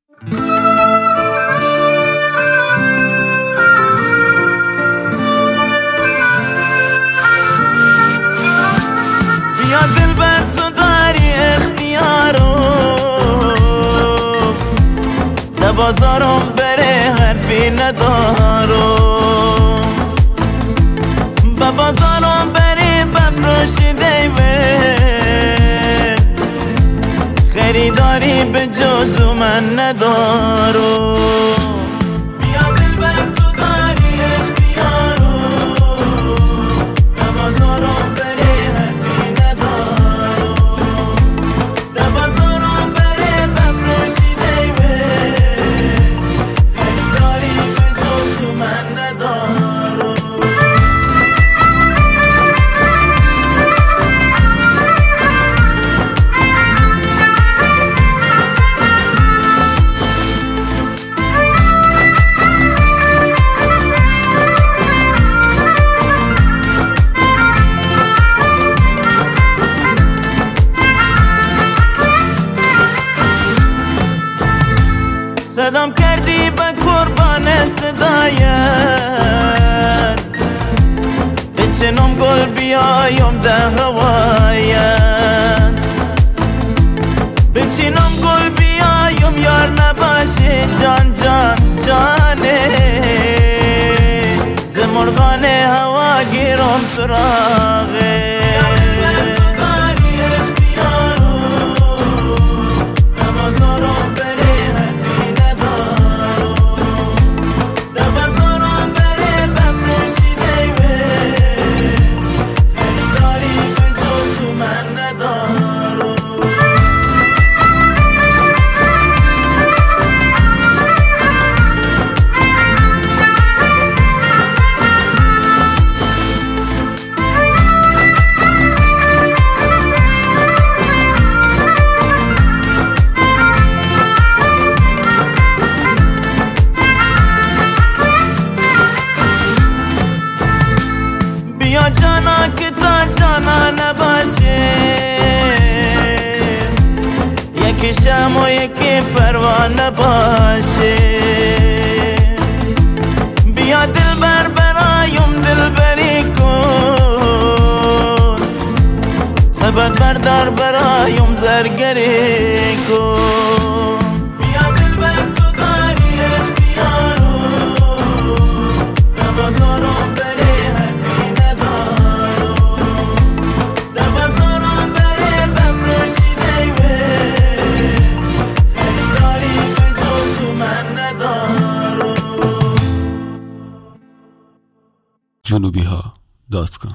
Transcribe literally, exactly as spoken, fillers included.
بیا دل بر تو داری اختیارو ده بازارم بره حرفی ندارو با بازارم بری بفروشی دیوه خریداری به جزو من ندارو بیا دل بر تو داری اختیارو ده بازارم بری حرفی ندارو ده بازارم بری بفروشی دیوه خریداری به جزو من ندارو صدام کردی به قربان صدایت بچنم گل بیایم ده هوایت بچنم گل بیایم یار نباشه جان جان جانه زمرغان هوا گیرم سراغه یا جانا که تا جانا نباشه یکی شم و یکی پروانه باشه بیا دل بر برایم دل بری کن سبت بردار برایم زرگری کن بیا دل بر تو داری اختیارو ده بازارم بری جنوبی ها دات کام